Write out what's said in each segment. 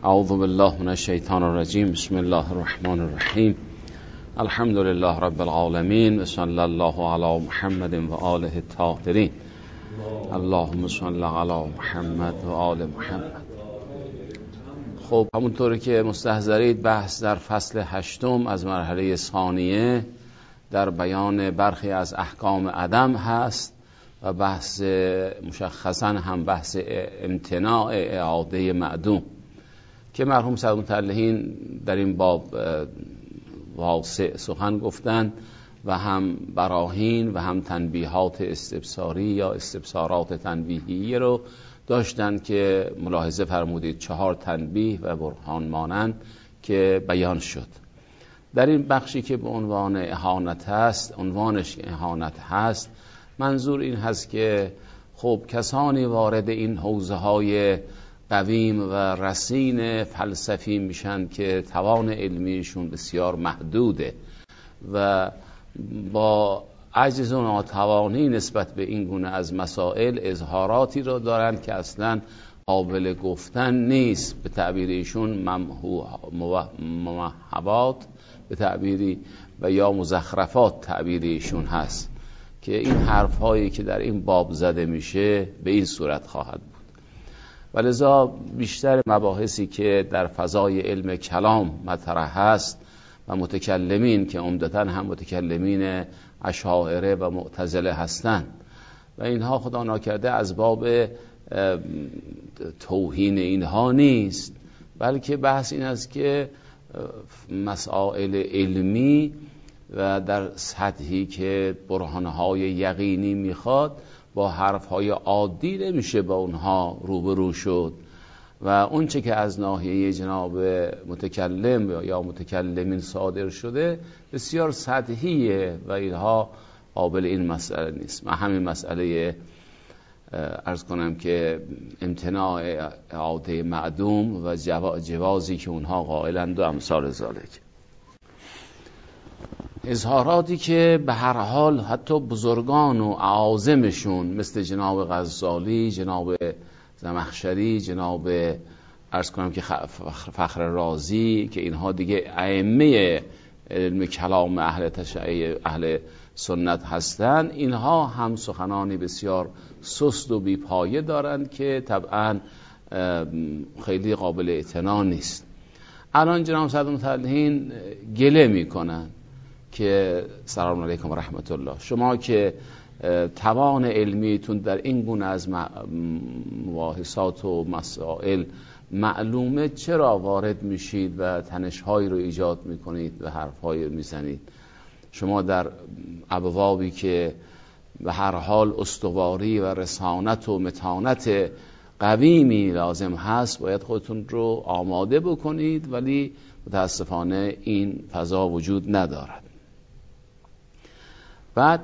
اعوذ بالله من الشیطان الرجیم. بسم الله الرحمن الرحیم. الحمد لله رب العالمین و صلی الله علی محمد و آله الطاهرین. اللهم صل علی محمد و آل محمد. خب همونطوری که مستحضرید بحث در فصل 8 از مرحله ثانیه در بیان برخی از احکام عدم هست و بحث مشخصا هم بحث امتناع اعاده معدوم که مرحوم سعدالمطلحین در این باب واسع سخن گفتند و هم براهین و هم تنبیهات استبصاری یا استبصارات تنبیهی رو داشتند که ملاحظه فرمودید 4 تنبیه و برهان مانند که بیان شد. در این بخشی که به عنوان اهانت هست، عنوانش اهانت هست، منظور این هست که خب کسانی وارد این حوزه های قویم و رصین فلسفی میشن که توان علمیشون بسیار محدوده و با عجز و ناتوانی نسبت به این گونه از مسائل اظهاراتی را دارن که اصلا قابل گفتن نیست. به تعبیر ایشون ممحبات به تعبیری و یا مزخرفات تعبیر ایشون هست که این حرف هایی که در این باب زده میشه به این صورت خواهد بود. ولذا بیشتر مباحثی که در فضای علم کلام مطرح هست و متکلمین که عمدتاً هم متکلمین اشاعره و معتزله هستند و اینها خدا ناکرده از باب توهین اینها نیست، بلکه بحث این است که مسائل علمی و در سطحی که برهانهای یقینی میخواد با حرفهای عادی نمیشه با اونها روبرو شد و اون چه که از ناحیه جناب متکلم یا متکلمین صادر شده بسیار سطحیه و اینها قابل این مسئله نیست. من همین مسئله عرض کنم که امتناع اعاده معدوم و جوازی که اونها قائلند و امثال ذالک، اظهاراتی که به هر حال حتی بزرگان و اعاظمشون مثل جناب غزالی، جناب زمخشری، جناب عرض کنم که فخر رازی که اینها دیگه ائمه علم کلام اهل سنت هستند، اینها هم سخنانی بسیار سست و بیپایه دارند که طبعا خیلی قابل اعتنا نیست. الان جناب سعدالمطلحین گله میکنن که سلام علیکم و رحمت الله، شما که توان علمیتون در این گونه از مباحثات و مسائل معلومه، چرا وارد میشید و تنش‌هایی رو ایجاد میکنید و حرف‌هایی میزنید؟ شما در ابوابی که به هر حال استواری و رسانت و متانت قویمی لازم هست باید خودتون رو آماده بکنید، ولی متاسفانه این فضا وجود ندارد. بعد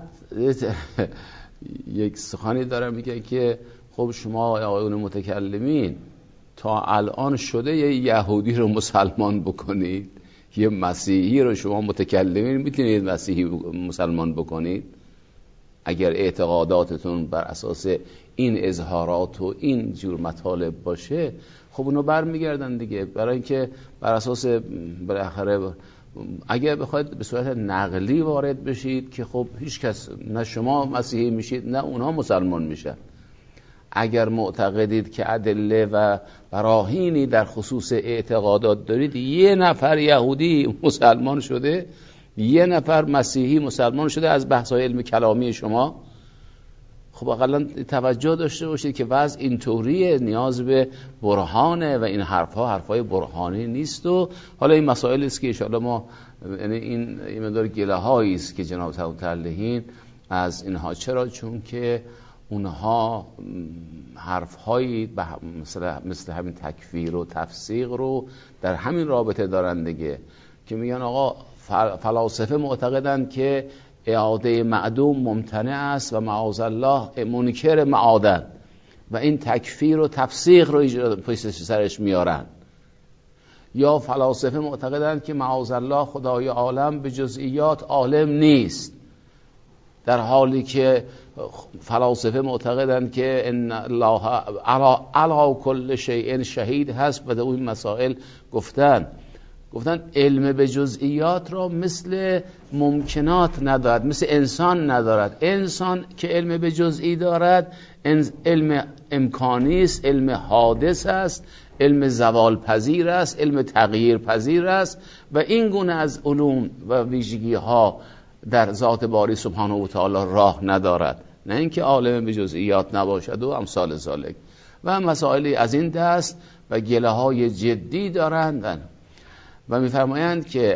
یک سخنی دارم میگه که خب شما آقایون متکلمین تا الان شده یه یهودی رو مسلمان بکنید، یه مسیحی رو شما متکلمین میتونید مسیحی مسلمان بکنید؟ اگر اعتقاداتتون بر اساس این اظهارات و این جور مطالب باشه خب اونو برمیگردن دیگه، برای اینکه بر اساس بالاخره اگر بخواید به صورت نقلی وارد بشید که خب هیچ کس، نه شما مسیحی میشید نه اونها مسلمان میشن. اگر معتقدید که ادله و براهینی در خصوص اعتقادات دارید، یه نفر یهودی مسلمان شده، یه نفر مسیحی مسلمان شده از بحث‌های علم کلامی شما، خب اقلا توجه داشته باشید که وضع اینطوریه، نیاز به برهانه و این حرفای برهانی نیست. و حالا این مسائل است که ان شاءالله ما، یعنی این مقدار گله‌هایی است که جناب سعدالمطلحین از اینها، چرا؟ چون که اونها حرف‌هایی مثل همین تکفیر و تفسیق رو در همین رابطه دارن دیگه، که میگن آقا فلاسفه معتقدند که اعاده معدوم ممتنع است و معاذ الله منکر معادن و این تکفیر و تفسیق رو پشت سرش میارن. یا فلاسفه معتقدند که معاذ الله خدای عالم به جزئیات عالم نیست در حالی که فلاسفه معتقدند که ان الله علی کل شیء شهید هست و در این مسائل گفتن علم به جزئیات را مثل ممکنات ندارد، مثل انسان ندارد. انسان که علم به جزئی دارد علم امکانی است، علم حادث است، علم زوال پذیر است، علم تغییر پذیر است و این گونه از علوم و ویژگی ها در ذات باری سبحانه و تعالی راه ندارد، نه اینکه عالم به جزئیات نباشد و امثال ذالک و مسائلی از این دست و گله های جدی دارند و میفرمایند که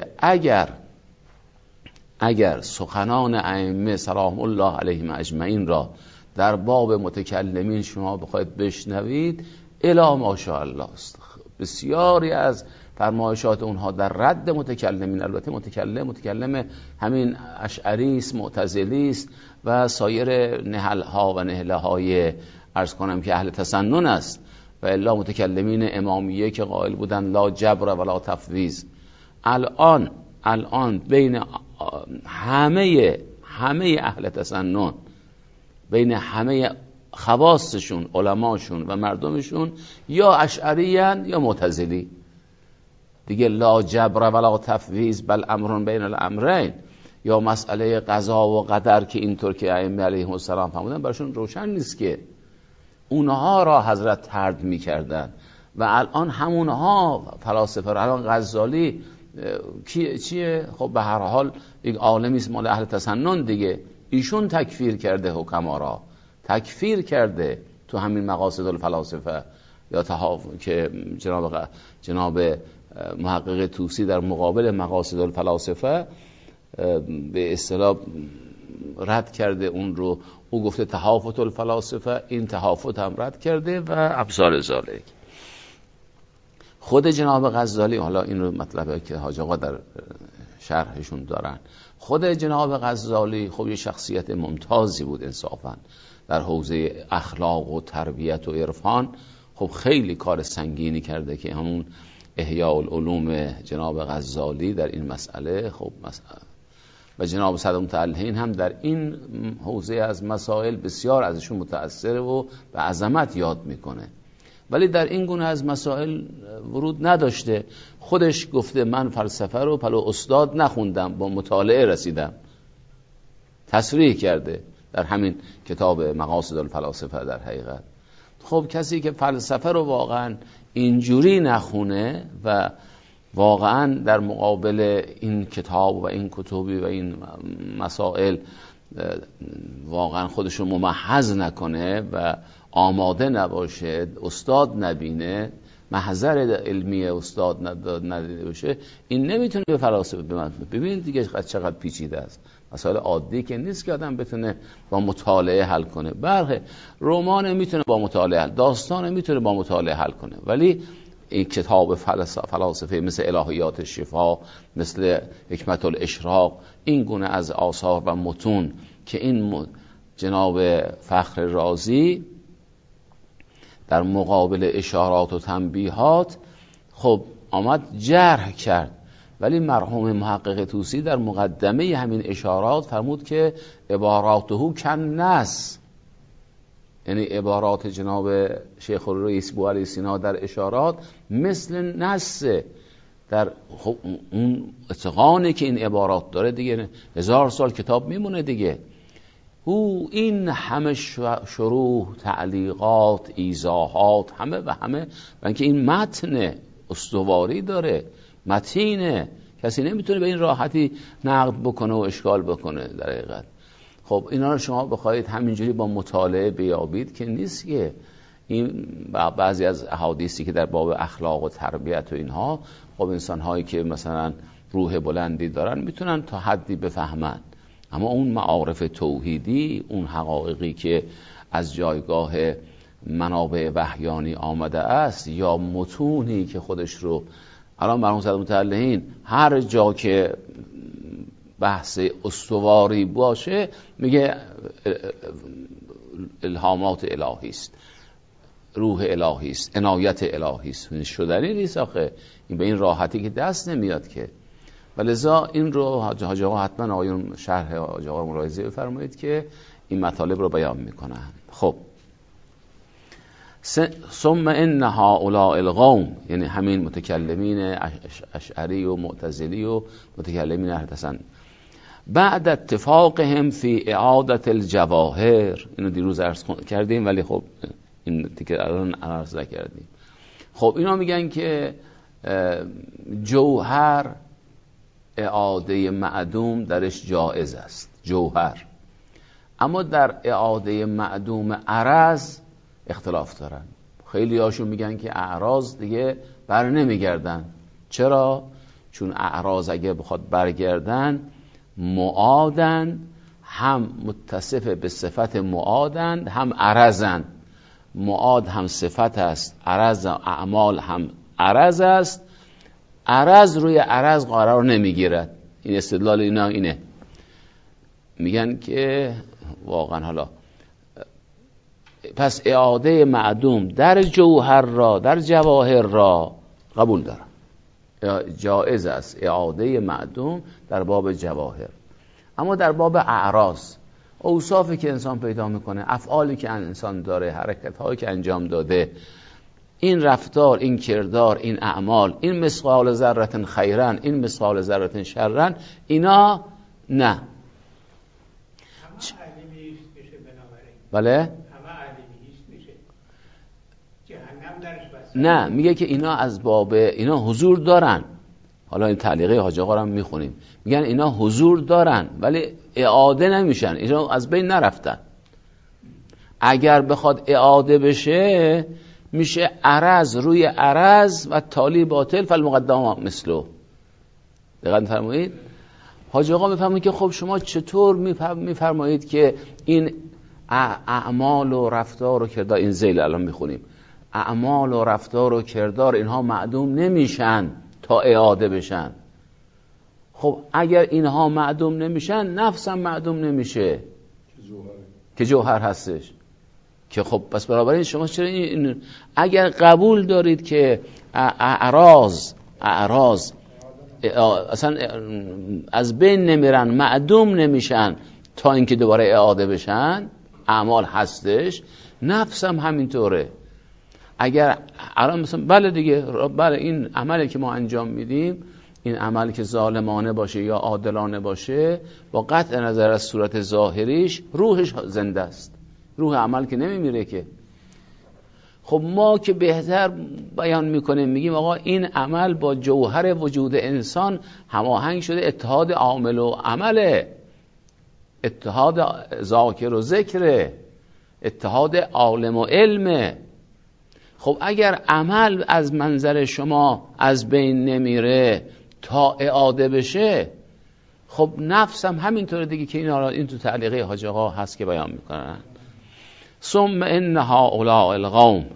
اگر سخنان ائمه سلام الله علیهم اجمعین را در باب متکلمین شما بخواید بشنوید الا ماشاءالله است. بسیاری از فرمایشات اونها در رد متکلمین، البته متکلم همین اشعری است، معتزلی است و سایر نهلها و نهله های عرض کنم که اهل تسنن است و الا متکلمین امامیه که قائل بودن لا جبر ولا تفویض. الان بین همه اهل تسنن، بین همه خواصشون، علماشون و مردمشون یا اشعریان یا معتزلی دیگه، لا جبر ولا تفویض بل امر بین الامرین، یا مسئله قضا و قدر که اینطور که ائمه علیهم السلام فرمودن براشون روشن نیست که اونها را حضرت طرد می‌کردن و الان همونها فلاسفه را، الان غزالی چیه؟ خب به هر حال یک عالمی است مال اهل تسنن دیگه، ایشون تکفیر کرده حکما را، تکفیر کرده تو همین مقاصد الفلاسفه یا که جناب محقق طوسی در مقابل مقاصد الفلاسفه به اصطلاح رد کرده اون رو، او گفته تهافت الفلاسفه، این تهافت هم رد کرده و ابصار ذالک. خود جناب غزالی، حالا این رو مطلبه که حاج آقا در شرحشون دارن، خود جناب غزالی خب یه شخصیت ممتازی بود انصافا در حوزه اخلاق و تربیت و عرفان، خب خیلی کار سنگینی کرده که همون احیاء العلوم جناب غزالی در این مسئله، خب و جناب صدر متعلهین هم در این حوزه از مسائل بسیار ازشون متأثره و به عظمت یاد میکنه، ولی در این گونه از مسائل ورود نداشته. خودش گفته من فلسفه رو پلو استاد نخوندم، با مطالعه رسیدم، تصریح کرده در همین کتاب مقاصد الفلاسفه. در حقیقت خب کسی که فلسفه رو واقعا اینجوری نخونه و واقعا در مقابل این کتاب و این کتبی و این مسائل واقعا خودش رو ممحض نکنه و آماده نباشه، استاد نبینه، محضر علمی استاد ندیده باشه، این نمیتونه به فلاسفه ببینید دیگه چقدر پیچیده است. مسائل عادی که نیست که آدم بتونه با مطالعه حل کنه. برخه رمان میتونه با مطالعه حل، داستان میتونه با مطالعه حل کنه، ولی این کتاب فلاسفه مثل الهیات الشفا، مثل حکمت الاشراق، این گونه از آثار و متون که این جناب فخر رازی در مقابل اشارات و تنبیهات خب آمد جرح کرد، ولی مرحوم محقق طوسی در مقدمه همین اشارات فرمود که عباراته کن نس، یعنی عبارات جناب شیخ الرئیس بوعلی سینا در اشارات مثل نس، در خب اون اتقانی که این عبارات داره دیگه 1000 سال کتاب میمونه دیگه. او این همه شروح، تعلیقات، ایضاحات، همه و همه، و اینکه این متن استواری داره، متینه، کسی نمیتونه به این راحتی نقد بکنه و اشکال بکنه در حقیقت. خب اینا رو شما بخواید همینجوری با مطالعه بیابید که نیست. که این بعضی از احادیثی که در باب اخلاق و تربیت و اینها، خب انسان هایی که مثلا روح بلندی دارن میتونن تا حدی بفهمن، اما اون معارف توحیدی، اون حقایقی که از جایگاه منابع وحیانی آمده است یا متونی که خودش رو الان مرحوم صدر متعلهین هر جا که بحث استواری باشه میگه الهامات الهی است، روح الهی است، عنایت الهی است، شدنی نیست آخه، این به این راحتی که دست نمیاد که. ولذا این رو حاج آقا حتما آقایون شرح حاج آقا ملاحظه بفرمایید که این مطالب رو بیان میکنن. خب ثم ان هؤلاء القوم، یعنی همین متکلمین اشعری و معتزلی و متکلمین اهل تسنن، بعد اتفاقهم فی اعادة الجواهر، اینو دیروز عرض کردیم ولی خب این تیکه الان عرض نکردیم. خب اینا میگن که جوهر اعاده معدوم درش جایز است، جوهر، اما در اعاده معدوم عرض اختلاف دارن. خیلی هاشون میگن که اعراض دیگه بر نمیگردن. چرا؟ چون اعراض اگه بخواد برگردن معادن، هم متصف به صفت معادن هم عرضن. معاد هم صفت است، عرض اعمال هم عرض است، عرض روی عرض قرار نمیگیرد. این استدلال اینا اینه. میگن که واقعا حالا پس اعاده معدوم در جوهر را، در جواهر را قبول دارم، جایز است اعاده معدوم در باب جواهر. اما در باب اعراض، اوصافی که انسان پیدا میکنه، افعالی که انسان داره، حرکت‌هایی که انجام داده، این رفتار، این کردار، این اعمال، این مثقال ذره خیرا، این مثقال ذره شرا، اینا نه. بله؟ نه، میگه که اینا از باب اینا حضور دارن. حالا این تعلیقه حاج آقا رو هم میخونیم، میگن اینا حضور دارن ولی اعاده نمیشن، اینا از بین نرفتن. اگر بخواد اعاده بشه میشه عرض روی عرض و تالی باطل فالمقدم مثله. دقیقاً فرمایید. حاج آقا میفهمید که خب شما چطور میفرمایید که این اعمال و رفتار و کردار، این ذیل الان میخونیم، اعمال و رفتار و کردار اینها معدوم نمیشن تا اعاده بشن. خب اگر اینها معدوم نمیشن، نفس هم معدوم نمیشه که جوهر هستش. که خب پس بنابراین شما چرا این اگر قبول دارید که اعراض اصلا از بین نمیرن، معدوم نمیشن تا اینکه دوباره اعاده بشن، اعمال هستش، نفس هم همینطوره. اگر الان مثلا بله دیگه، بله این عملی که ما انجام میدیم، این عملی که ظالمانه باشه یا عادلانه باشه، با قطع نظر از صورت ظاهریش روحش زنده است، روح عمل که نمیمیره که. خب ما که بهتر بیان میکنیم، میگیم آقا این عمل با جوهر وجود انسان هماهنگ شده، اتحاد عامل و عمله، اتحاد ذاکر و ذکره، اتحاد عالم و علمه. خب اگر عمل از منظر شما از بین نمیره تا اعاده بشه، خب نفس هم همینطوره دیگه که این تو تعلیقه حاج آقا هست که بیان میکنن. ثم ان هؤلاء القوم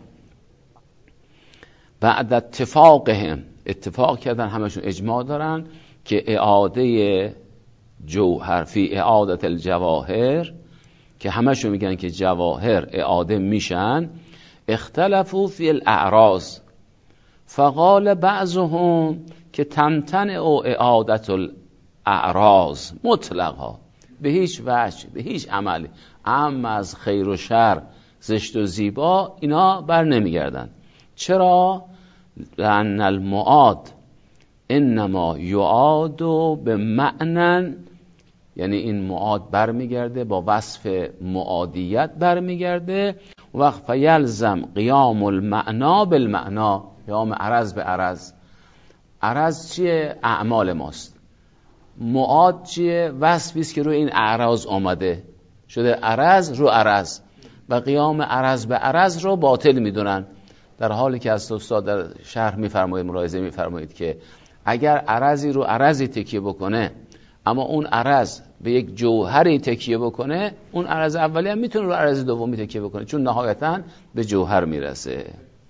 بعد اتفاقهم، اتفاق کردن، همشون اجماع دارن که اعاده جوهر فی اعادة الجواهر، که همشون میگن که جواهر اعاده میشن، اختلفوا فی الاعراض فقال بعضهم که تمتنع اعادة الاعراض مطلقا، به هیچ وجه، به هیچ عملی، اما از خیر و شر، زشت و زیبا، اینا بر نمیگردن. چرا؟ لأن المعاد انما یعاد به معنن، یعنی این معاد برمیگرده با وصف معادیت برمیگرده، وقت فیلزم قیام المعنا بالمعنا، قیام عرض به عرض. عرض چیه؟ اعمال ماست. معاد چیه؟ وصفی است که روی این اعراض آمده شده، عرض رو عرض، و قیام عرض به عرض رو باطل میدونن، در حالی که از استاد در شرح میفرمایید، ملاحظه میفرمایید که اگر عرضی رو عرضی تکیه بکنه، اما اون عرض به یک جوهری تکیه بکنه، اون عرض اولی هم میتونه رو عرض دومی تکیه بکنه، چون نهایتاً به جوهر میرسه.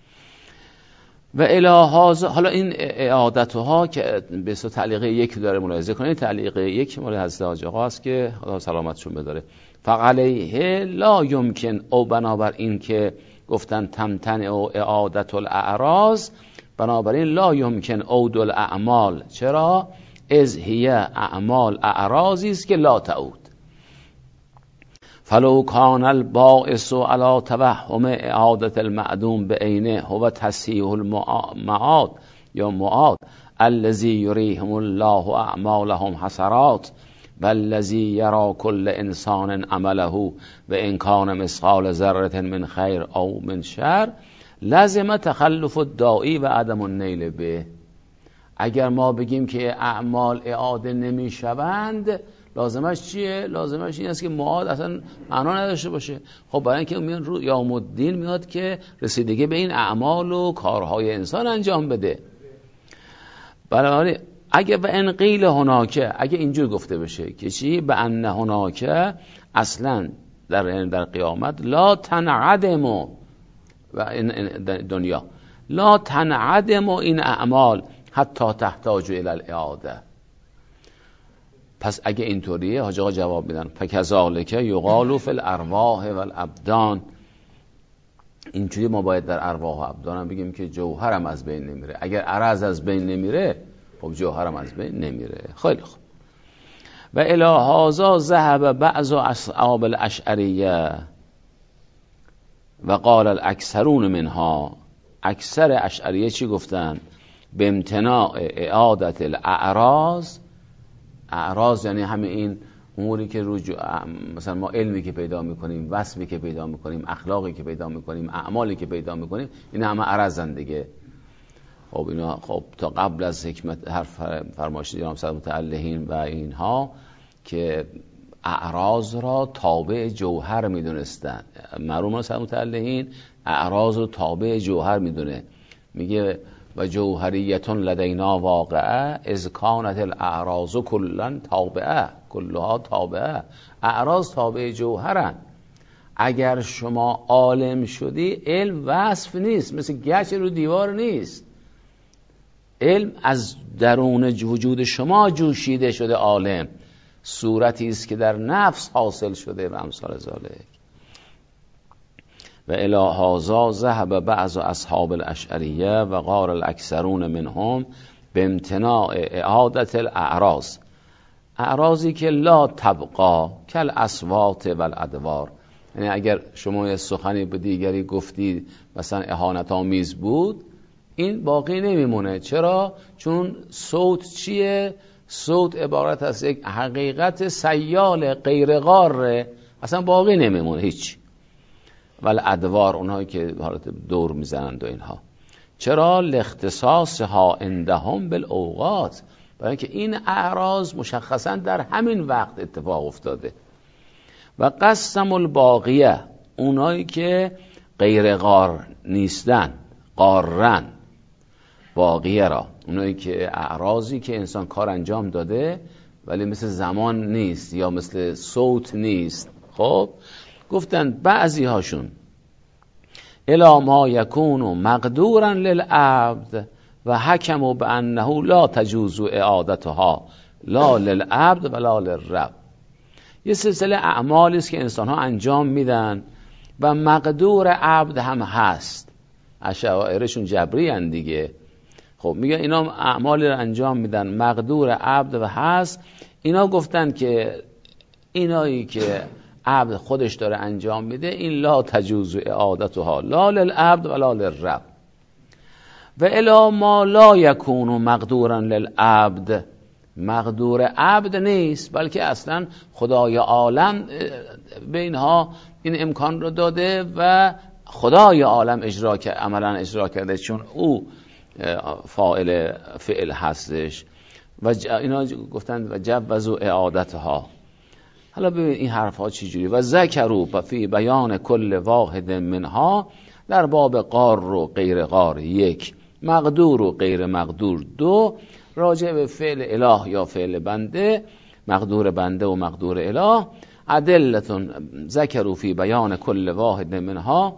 و الهاز، حالا این اعادتها که به صورت تعلیقه یک داره ملاحظه کنید، تعلیقه یک مال حضرت حاج آقا است که خدا سلامتشون بداره. فعلیه لا یمکن، او بنابر این که گفتن تمتنع و اعادة الاعراض، بنابراین لا یمکن عود الاعمال. چرا؟ از هی اعمال اعراضی است که لا تعود. فلو کان الباعث علی توهم اعاده المعدوم بعینه هو تصحیح المعاد یا معاد الذی یریهم الله اعمالهم حسرات والذی یرا کل انسان عمله و ان کان مثقال ذره من خیر او من شر لازم تخلف الداعی و عدم النیل به. اگر ما بگیم که اعمال اعاده نمی شوند، لازمش چیه؟ لازمش این است که معاد اصلا معنا نداشته باشه. خب برای اینکه میان رو یوم الدین میاد که رسیدگی به این اعمال و کارهای انسان انجام بده. بنابراین اگه به ان قیل هناکه، اگه اینجور گفته بشه که چی؟ به ان هناکه اصلا در قیامت لا تنعدم و دنیا لا تنعدم این اعمال حتی تحتاج الى الاعاده. پس اگه اینطوریه حاج آقا جواب میدن فکذالک یقال فی الارواح والابدان. اینجوری ما باید در ارواح و ابدان هم بگیم که جوهرم از بین نمیره. اگر عرض از بین نمیره خب جوهرم از بین نمیره. خیلی خوب. و الی هذا ذهب بعض اصحاب الاشعریه و قال الاکثرون منها. اکثر اشعریه چی گفتن؟ به امتناع اعادت الاعراض. اعراض یعنی همه این اموری که مثلا ما علمی که پیدا میکنیم، وصفی که پیدا میکنیم، اخلاقی که پیدا میکنیم، اعمالی که پیدا میکنیم، این همه عرضن دیگه. خب اینا خب تا قبل از حکمت حرف فرمایش امام صاحب متعلهین و اینها که اعراض را تابع جوهر میدونستن. مرحوم صاحب متعلهین اعراض رو تابع جوهر میدونه. میگه و جوهریتون لدینا واقعه از کانت الاعراض کلن تابعه کلها تابعه. اعراض تابع جوهرن. اگر شما عالم شدی علم وصف نیست، مثل گچ رو دیوار نیست. علم از درون وجود شما جوشیده شده. عالم صورتی است که در نفس حاصل شده و امثال ذالک. و الی هذا ذهب بعض اصحاب الاشعریه و قال الاکثرون منهم به امتناع اعادت الاعراض. اعراضی که لا تبقا کل اصوات و الادوار. یعنی اگر شما یه سخنی به دیگری گفتی مثلا اهانت آمیز بود، این باقی نمیمونه. چرا؟ چون صوت چیه؟ صوت عبارت از یک حقیقت سیال غیر غاره، اصلا باقی نمیمونه هیچ. ولی ادوار اونهایی که حالت دور میزنند و اینها. چرا؟ لاختصاصها عندهم بالاوقات. برای اینکه این اعراض مشخصا در همین وقت اتفاق افتاده. و قسم الباقیه، اونهایی که غیر غار نیستن، غارن باقیه را، اونایی که اعراضی که انسان کار انجام داده ولی مثل زمان نیست یا مثل صوت نیست. خب گفتن بعضی هاشون الا ما یکون مقدورا للعبد و حکموا بانه لا تجوز اعادتها لا للعبد ولا للرب. یه سلسله اعمالی است که انسان ها انجام میدن و مقدور عبد هم هست. اشاعرهشون جبری ان دیگه. خب میگه اینا اعمالی رو انجام میدن مقدور عبد و هست. اینا گفتن که اینایی که عبد خودش داره انجام میده این لا تجوز اعادتها لا للعبد ولا للرب. و الا ما لا یکون مقدورا للعبد، مقدور عبد نیست بلکه اصلا خدای عالم به اینها این امکان رو داده و خدای عالم عملا اجرا کرده، چون او فاعل فعل هستش. و اینا گفتند و جوزوا اعادتها. حالا ببین این حرف ها چی جوری. و ذکروا فی بیان کل واحد منها، در باب قار و غیر قار یک، مقدور و غیر مقدور دو، راجع به فعل اله یا فعل بنده، مقدور بنده و مقدور اله. ادلتون ذکروا فی بیان کل واحد منها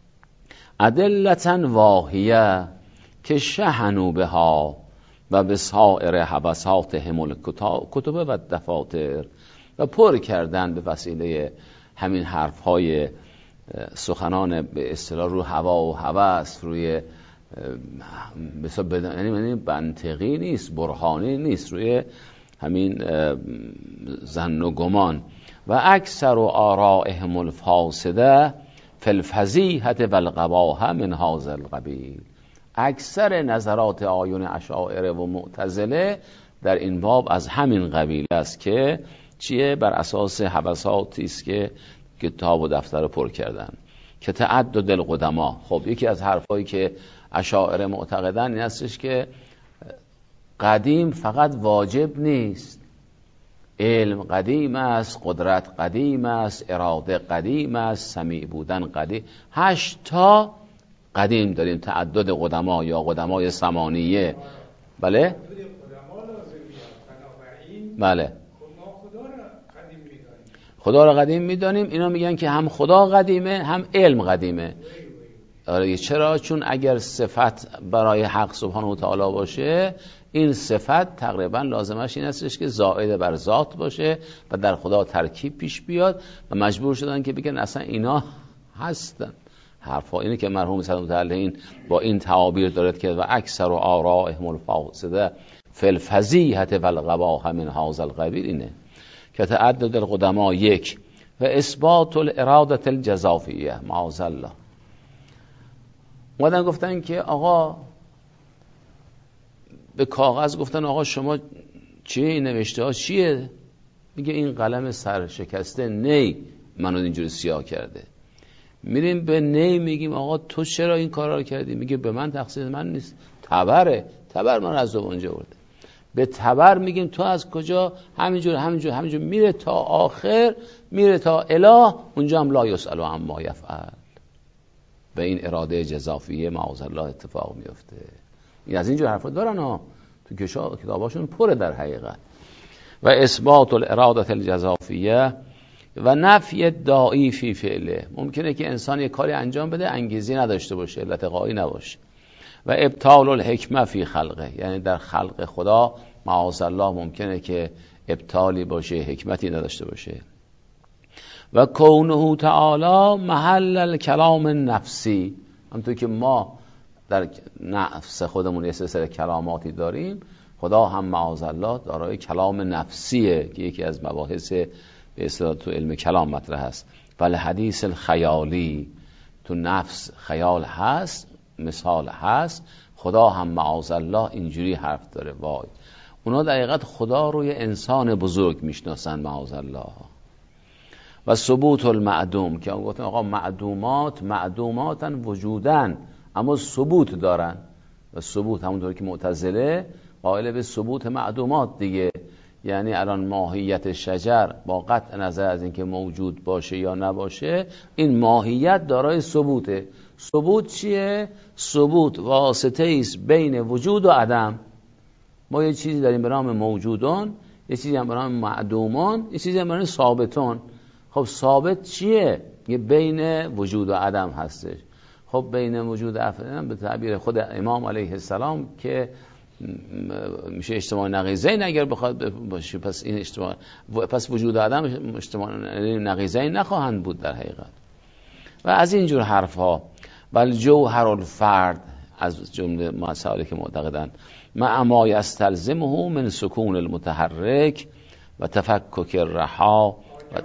ادلتن واهیه که شهنوا بها و بسائر حبساتهم الکتب و دفاتر، و پر کردن به وسیله همین حرفهای سخنان به اصطلاح رو هوا و هوس، روی یعنی منطقی نیست، برهانی نیست، روی همین ظن و گمان. و اکثر آرائهم الفاسده فی الفضیحة و القباحة من هذا القبیل. اکثر نظرات آیون اشاعره و معتزله در این باب از همین قبیل است که چیه؟ بر اساس حبساتی است که کتاب و دفتر رو پر کردن که تعدد القدما. خب یکی از حرفایی که اشاعره معتقدن این هستش که قدیم فقط واجب نیست، علم قدیم است، قدرت قدیم است، اراده قدیم است، سمیع بودن قدیم. 8 تا قدیم داریم، تعدد قدما یا قدمای ثمانیه. بله بله خدا را قدیم میدانیم. اینا میگن که هم خدا قدیمه هم علم قدیمه. آره چرا؟ چون اگر صفت برای حق سبحانه و تعالی باشه، این صفت تقریبا لازمش این هستش که زائد بر ذات باشه و در خدا ترکیب پیش بیاد و مجبور شدن که بگن اصلا اینا هستن. حرفا اینه که مرحوم صدر متعلقین با این تعابیر دارد که و اکثر آرائهم الفاسده فی الفضیحة و القباحة من هذا القبیل. اینه که تعدد القدما 1 و اثبات الاراده الجزافیه معاذ الله. اومدن گفتن که آقا به کاغذ گفتن آقا شما چی نوشته ها چیه؟ میگه این قلم سرشکسته نی منو اینجوری سیاه کرده. میریم به نی میگیم آقا تو چرا این کارا رو کردی؟ میگه به من تقصیر من نیست، تبر من از اونجا برده. به تبر میگیم تو از کجا؟ همینجور میره تا آخر، میره تا اله، اونجا هم لا یسأل عما یفعل. به این اراده جزافیه معاذ الله اتفاق میفته. این از اینجور حرفا دارن ها، تو کتاباشون پره در حقیقت. و اثبات الاراده الجزافیه و نفی داعی فی فعله. ممکنه که انسان یک کاری انجام بده انگیزی نداشته باشه، علت قایی نباشه. و ابطال الحکمه فی خلقه، یعنی در خلق خدا معاذ الله ممکنه که ابطالی باشه، حکمتی نداشته باشه. و کونه تعالی محل الکلام نفسی، همونطور که ما در نفس خودمون یه سلسله کلاماتی داریم، خدا هم معاذ الله دارای کلام نفسیه که یکی از مباحث به اصطلاح تو علم کلام مطرح است. ولی حدیث الخیالی، تو نفس خیال هست، مثال هست، خدا هم معاذ الله اینجوری حرف داره. وای اونا در حقیقت خدا روی انسان بزرگ میشناسن معاذ الله. و ثبوت المعدوم که گفتن آقا معدوماتن وجودن اما ثبوت دارن. و ثبوت همونطور که معتزله قائل به ثبوت معدومات دیگه، یعنی الان ماهیت شجر با قطع نظر از اینکه موجود باشه یا نباشه، این ماهیت دارای ثبوته. ثبوت چیه؟ ثبوت واسطه است بین وجود و عدم. ما یه چیزی داریم به نام موجودون، یه چیزی هم به نام معدومان، یه چیزی هم به نام ثابتون. خب ثابت چیه؟ یه بین وجود و عدم هستش. خب بین وجود و عدم به تعبیر خود امام علیه السلام که میشه اجتماع نقیضین اگر بخواد باشه، پس این اجتماع، پس وجود و عدم اجتماع نقیضین نخواهند بود در حقیقت. و از این جور حرفها. بل جوهر الفرد از جمله مسائلی که معتقدن مع ما یستلزمه من سکون المتحرک و تفکک الرها و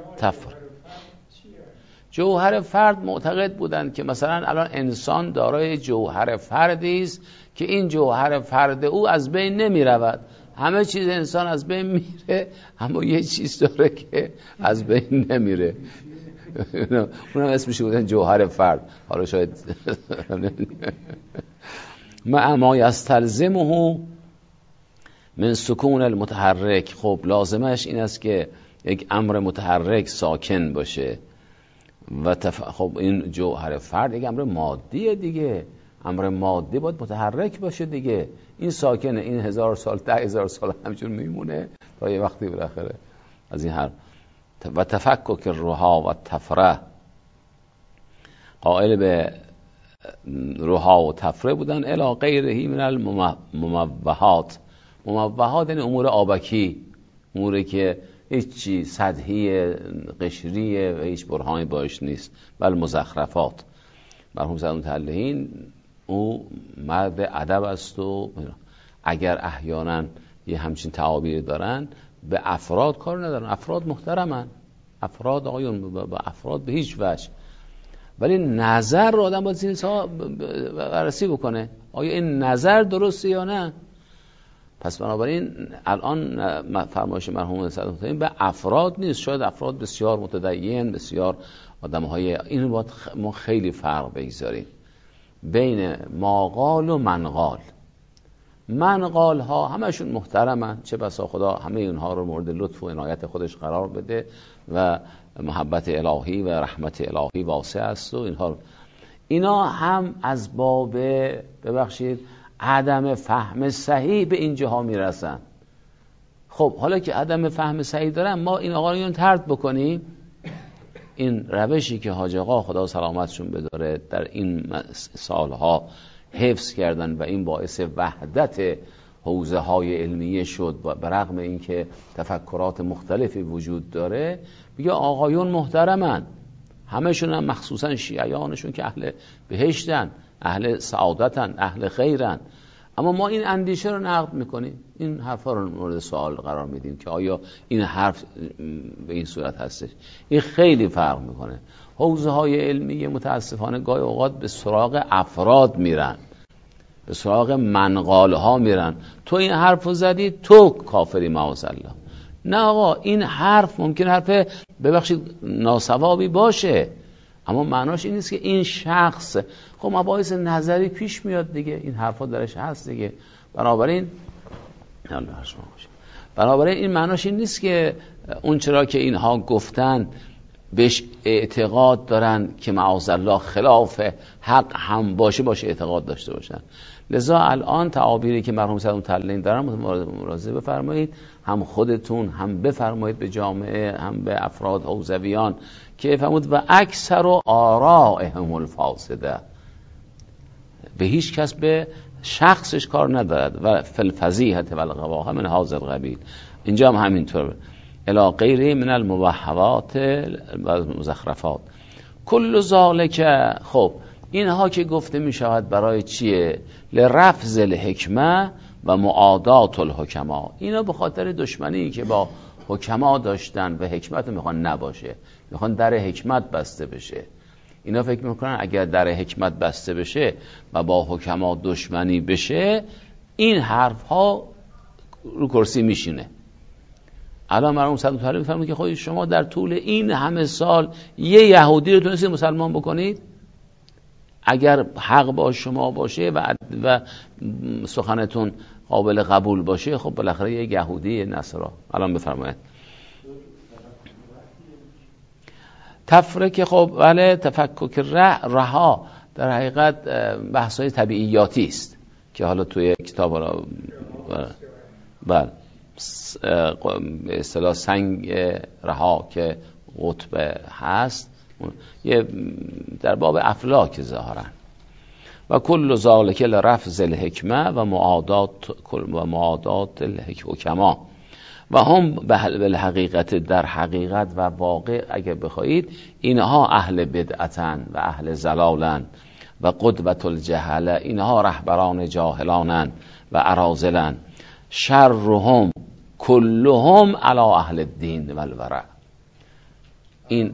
جوهر فرد معتقد بودند که مثلا الان انسان دارای جوهر فردی است که این جوهر فرد او از بین نمی رود. همه چیز انسان از بین میره اما یه چیز داره که از بین نمیره. اونم اسمش بودن جوهر فرد. حالا شاید مع ما یستلزمه من سکون المتحرک. خب لازمش این است که یک امر متحرک ساکن باشه. و خب این جوهر فرد یک امر مادیه دیگه، امر مادی باید متحرک باشه دیگه. این ساکنه، این 1000 سال 10,000 سال همچون میمونه تا یه وقتی بالاخره از این حرف. و تفکک الروحا و تفره، قائل به روحا و تفره بودن. الی غیره من المموهات. مموهات یعنی امور آبکی، اموری که هیچ چی سطحی قشریه و هیچ برهانی باش نیست. بل مزخرفات. مرحوم صدر متعلقین او مرد ادب است و اگر احیانا یه همچین تعابیر دارن به افراد کار ندارن، افراد محترمن، افراد آقایون با افراد به هیچ وجه، ولی نظر رو آدم باید زیرسا بررسی بکنه آیا این نظر درسته یا نه. پس بنابراین الان فرمایش مرحوم صدوق به افراد نیست، شاید افراد بسیار متدین، بسیار آدم‌های، این باید ما خیلی فرق بگذاریم بین ماقال و منقال. منقال ها همشون محترمن، چه بسا خدا همه اینها رو مورد لطف و عنایت خودش قرار بده و محبت الهی و رحمت الهی واسع است و اینا هم از باب ببخشید عدم فهم صحیح به اینجاها میرسن. خب حالا که عدم فهم صحیح دارن، ما این آقایون طرد بکنیم. این روشی که حاج آقا خدا سلامتشون بداره در این سالها حفظ کردن و این باعث وحدت حوزه های علمیه شد و برغم اینکه تفکرات مختلفی وجود داره، میگه آقایون محترمن، همشون هم مخصوصا شیعیانشون که اهل بهشتن، اهل سعادتن، اهل خیرن، اما ما این اندیشه رو نقد میکنیم، این حرفا رو مورد سوال قرار میدیم که آیا این حرف به این صورت هستش. این خیلی فرق میکنه. حوزه های علمی متاسفانه گاهی اوقات به سراغ افراد میرن، به سراغ منقال ها میرن، تو این حرف رو زدی تو کافری معاذالله. نه آقا، این حرف ممکن حرف ببخشید ناسوابی باشه، اما معناش این نیست که این شخص، خب مباحث نظری پیش میاد دیگه، این حرفا درش هست دیگه. بنابراین این معناش این نیست که اون چرا که اینها گفتن بهش اعتقاد دارن که معاذالله خلاف حق هم باشه اعتقاد داشته باشن. لذا الان تعابیری که مرحوم صدوق متعلم دارن مراجعه بفرمایید، هم خودتون هم بفرمایید به جامعه، هم به افراد حوزویان که فهمود و اکثر آرائهم الفاسده، به هیچ کس به شخصش کار ندارد و فالفضیحة والقباحة من هذا القبیل. اینجا هم همینطور الی غیره من المباحات و مزخرفات کل ذالک. خب اینها که گفته می شود برای چیه؟ لرفض الحکمه و معادات الحکما. اینا به خاطر دشمنی که با حکما داشتن و حکمت میخوان نباشه، میخوان در حکمت بسته بشه. اینا فکر میکنن اگر در حکمت بسته بشه و با حکما دشمنی بشه، این حرف ها رو کرسی میشینه. الان مرحوم صدوق طالب میفهمه که خودی شما در طول این همه سال یه یهودی رو تونستید مسلمان بکنید؟ اگر حق با شما باشه و سخنتون قابل قبول باشه، خب بالاخره یک یهودی نصرا. الان بفرمایید. تفرق، خب بله، تفکک رها در حقیقت بحث‌های طبیعیاتی است که حالا توی کتاب بله اصطلاح سنگ رها که قطب هست، یه در باب افلاک ظاهرا. و کل ذالک لرفض الحکمه و معادات الحکما و هم بالحقیقت، در حقیقت و واقع اگر بخواهید اینها اهل بدعتن و اهل ضلالن و قدوة الجهله، اینها رهبران جاهلانن و اراذلن. شرهم کلهم علی اهل الدین و الورع. این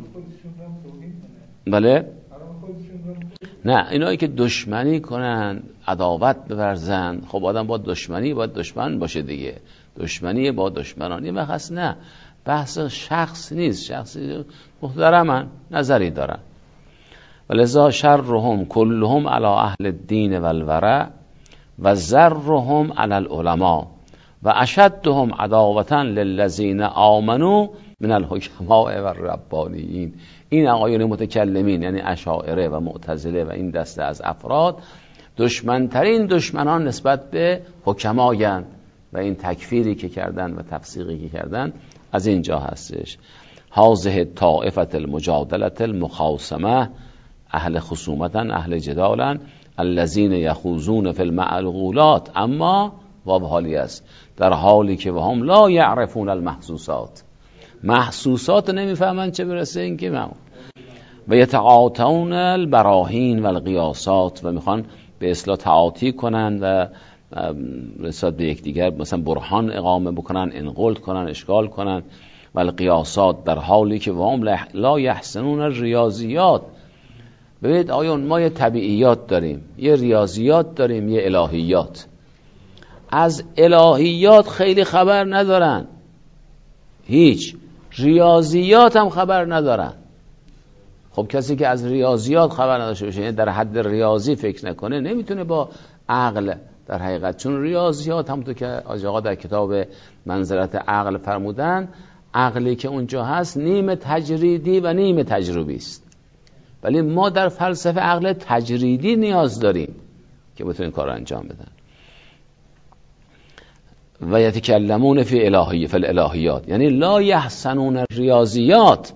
بله نه، اینایی که دشمنی کنن، عداوت بورزن، خب آدم با دشمنی باید دشمن باشه دیگه، دشمنی با دشمنانی مخص نه، بحث شخص نیست، شخصی محترمن، نظری دارن. ولذا شرهم کلهم علی اهل الدین و الورع و ذرهم علی العلماء و اشدهم عداوة للذین آمنوا من الحکماء و الربانیین. این آقایون متکلمین یعنی اشاعره و معتزله و این دسته از افراد دشمنترین دشمنان نسبت به حکمایند و این تکفیری که کردن و تفسیقی که کردن از اینجا هستش. هذه طائفه المجادله المخاصمه، اهل خصومتن، اهل جدالن، الذين يخوضون في المعقولات، اما باب حالی است در حالی که وهم لا يعرفون المحسوسات، محسوسات نمیفهمن چه برسه این که و یتقاطعون البراهین و القیاسات، و میخوان به اصطلاح تعاطی کنن و نسبت به یکدیگر مثلا برهان اقامه بکنن، انقلت کنن، اشکال کنن. و القیاسات، در حالی که وهم لا یحسنون ریاضیات. ببینید آیون ما یه طبیعیات داریم، یه ریاضیات داریم، یه الهیات. از الهیات خیلی خبر ندارن، هیچ. ریاضیات هم خبر ندارن. خب کسی که از ریاضیات خبر نداشته باشه، یعنی در حد ریاضی فکر نکنه، نمیتونه با عقل در حقیقت، چون ریاضیات همونطور که آقا در کتاب منزلت عقل فرمودن، عقلی که اونجا هست نیم تجریدی و نیم تجربی است. ولی ما در فلسفه عقل تجریدی نیاز داریم که بتونیم کار انجام بدن. و یتکلمون فی الالهیات، یعنی لا یحسنون ریاضیات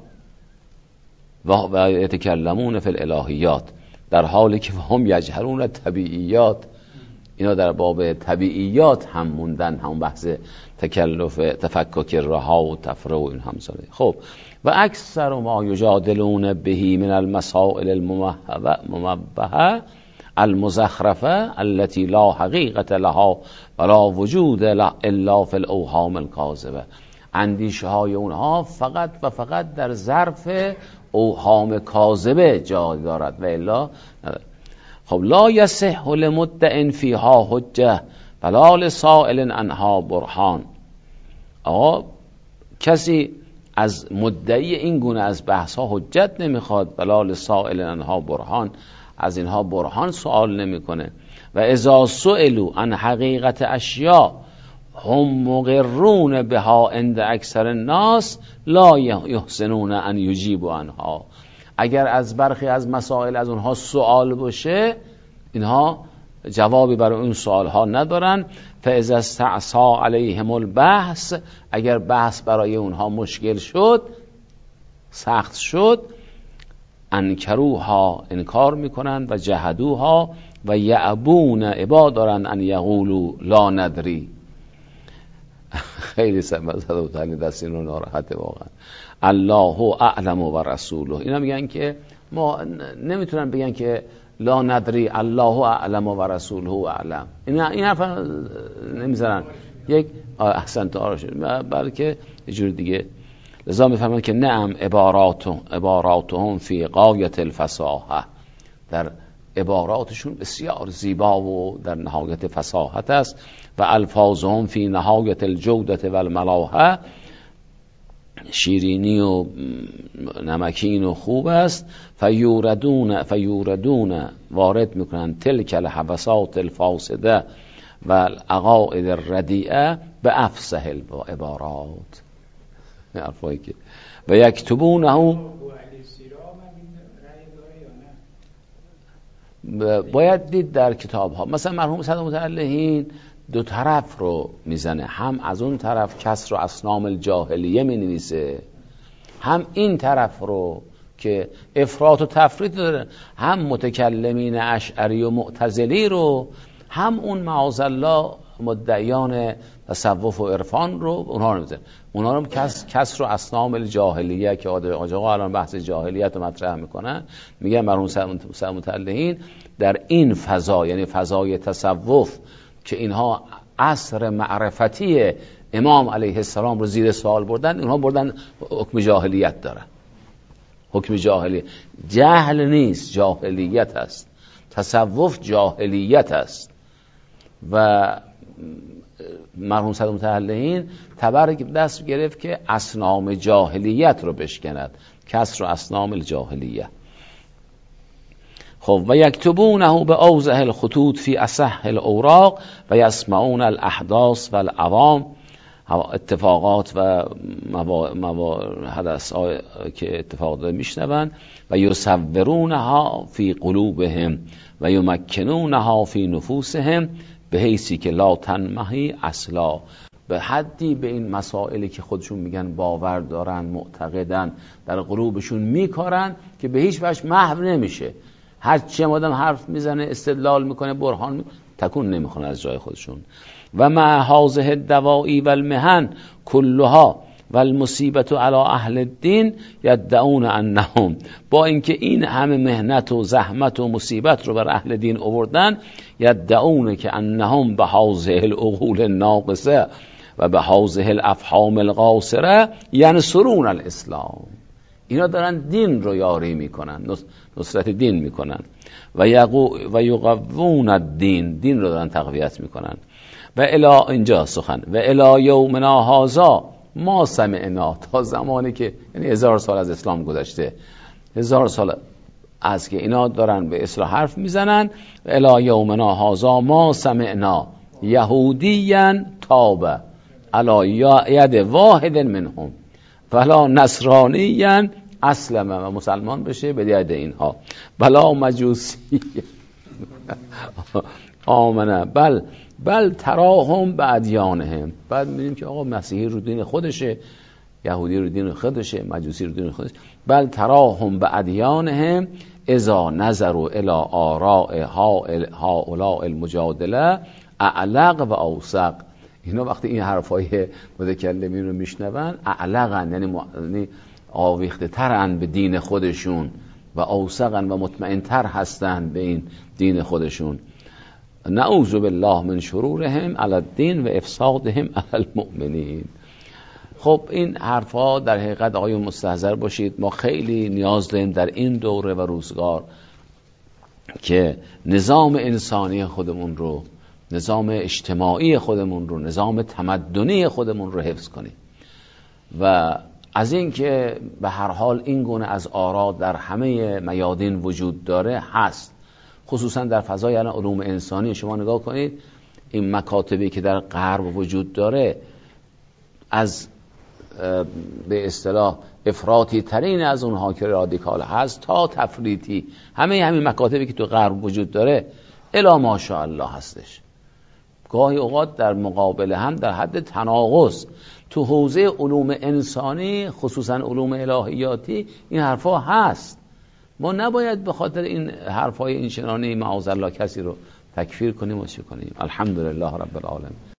و یتکلمون فی الالهیات، در حالی که هم یجهرون طبیعیات. اینا در باب طبیعیات هم موندن، هم بحث تکلف تفکک رها و تفرع و این همساله. خب و اکثر ما یجادلون بهی من المسائل الممبهه المزخرفه التي لا حقیقت لها ولا وجود الا فی الاوهام الکاذبه. اندیشه های اونها فقط و فقط در ظرف اوهام کاذبه جای دارد و الا. خب لا یصح لمدع فیها حجه ولا لسائل عنها برهان. آقا کسی از مدعی این گونه از بحث ها حجت نمیخواد، ولا لسائل عنها برهان، از اینها برهان سوال نمیکنه. و اذا سئلوا عن حقیقت اشیاء هم مقرون بها عند اکثر الناس لا یحسنون ان یجیبوا عنها. اگر از برخی از مسائل از اونها سوال باشه، اینها جوابی برای اون سوال ها ندارن. فاذا استعصى علیهم البحث، اگر بحث برای اونها مشکل شد، سخت شد، انکروها، انکار میکنن، و جهدوها، و یعبون، ابا دارن ان یقولوا لا ندری. خیلی سمزده تعالی دست این رو ناراحته واقعا. الله اعلم و رسوله. اینا میگن که ما نمیتونن بگن که لا ندری، الله اعلم و رسوله اعلم. این حرف نمیذارن. یک احسنت آرش، بلکه یه جور دیگه. لذا میفهمن که نعم عباراتهم فی غایت الفصاحه، در عباراتشون بسیار زیبا و در نهایت فصاحت است. و الفاظهم فی نهایت الجودت و الملاحه، شیرینی و نمکین و خوب است. فیوردون وارد میکنن تلک الحبسات الفاسده و العقائد الردیئه به افصح العبارات. حرفایی که و یکتبونه، باید دید در کتاب ها. مثلا مرحوم صدر متعلهین دو طرف رو میزنه، هم از اون طرف کسر و اصنام الجاهلیه می نویسه، هم این طرف رو که افراط و تفریط داره، هم متکلمین اشعری و معتزلی رو، هم اون معاذالله مدعیان تصوف و عرفان رو، اونها رو میزنه. اونها رو کسر و اصنام الجاهلیه که آقا الان بحث جاهلیت رو مطرح میکنن، میگن مرحوم صدر متعلهین در این فضا، یعنی فضای تصوف که اینها عصر معرفتی امام علیه السلام رو زیر سوال بردن، اینها بردن حکم جاهلیت دارن. حکم جاهلیت جهل نیست، جاهلیت است. تصوف جاهلیت است. و مرحوم صدر متعلهین تبر دست گرفت که اصنام جاهلیت رو بشکند، کسر و اصنام الجاهلیه. خب و یکتبونه به اوضح الخطوط فی اصح الاوراق و یسمعون الاحداث و العوام، اتفاقات و حدث که اتفاق داره میشنون. و یصورونها فی قلوبهم و یمکنونها فی نفوسهم به حیثی که لا تنمحی اصلا، به حدی به این مسائلی که خودشون میگن باور دارن، معتقدن، در قلوبشون میکارن که به هیچ وجه محو نمیشه. هر چی آدم حرف میزنه، استدلال میکنه، برهان تکون نمیخونه از جای خودشون. و مع هذه الدوائی و المحن کلها و المصیبت علی اهل الدین یدعون انهم، با اینکه این همه مهنت و زحمت و مصیبت رو بر اهل دین آوردن، یدعون که انهم به هذه العقول الناقصه و به هذه الافهام القاصره ینصرون الاسلام، اینا دارن دین رو یاری میکنن، نصرت دین میکنن، و یقوون الدین، دین رو دارن تقویت میکنن. و الی، اینجا سخن، و الی یومنا هذا ما سمعنا، تا زمانی که یعنی 1000 سال از اسلام گذشته، 1000 سال از که اینا دارن به اصلاح حرف میزنن، و الی یومنا هذا ما سمعنا یهودیا تاب علی ید واحد منهم ولا نصرانیا اسلم، و مسلمان بشه به ید اینها، بلا مجوسی آمنه بل تراهم به ادیانهم. بعد می‌بینیم که آقا مسیحی رو دین خودشه، یهودی رو دین خودشه، مجوسی رو دین خودشه. بل تراهم به ادیانهم اذا نظروا الی آراء هؤلاء المجادله اعلق و اوثق. اینا وقتی این حرفای متکلمین رو میشنون اعلقن، یعنی آویخته ترن به دین خودشون، و اوثقن و مطمئن تر هستن به این دین خودشون. نعوذ بالله من شرورهم علی الدین و افسادهم علی المؤمنین. خب این حرفا در حقیقت آقایون مستحضر باشید، ما خیلی نیاز داریم در این دوره و روزگار که نظام انسانی خودمون رو، نظام اجتماعی خودمون رو، نظام تمدنی خودمون رو حفظ کنیم. و از این که به هر حال این گونه از آرا در همه میادین وجود داره هست، خصوصا در فضای علوم انسانی. شما نگاه کنید این مکاتبی که در غرب وجود داره، از به اصطلاح افراطی ترین از اونها که رادیکال هست تا تفریطی، همین مکاتبی که تو غرب وجود داره الا ماشاءالله هستش. گاهی اوقات در مقابل هم در حد تناقض. تو حوزه علوم انسانی خصوصا علوم الهیاتی این حرفا هست. ما نباید به خاطر این حرفای این چنانی معاذ الله کسی رو تکفیر کنیم و چه کنیم. الحمدلله رب العالمین.